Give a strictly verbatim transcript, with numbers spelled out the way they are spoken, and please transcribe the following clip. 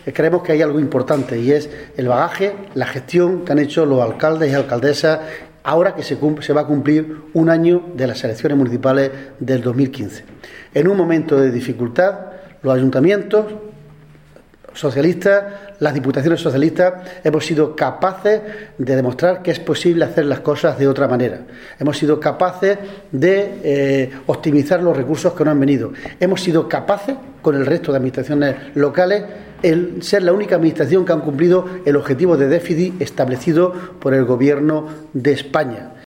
creemos que hay algo importante y es el bagaje, la gestión que han hecho los alcaldes y alcaldesas ahora que se, se va a cumplir un año de las elecciones municipales del dos mil quince. En un momento de dificultad, los ayuntamientos socialistas, las diputaciones socialistas, hemos sido capaces de demostrar que es posible hacer las cosas de otra manera. Hemos sido capaces de eh, optimizar los recursos que nos han venido. Hemos sido capaces, con el resto de administraciones locales, el ser la única administración que han cumplido el objetivo de déficit establecido por el Gobierno de España.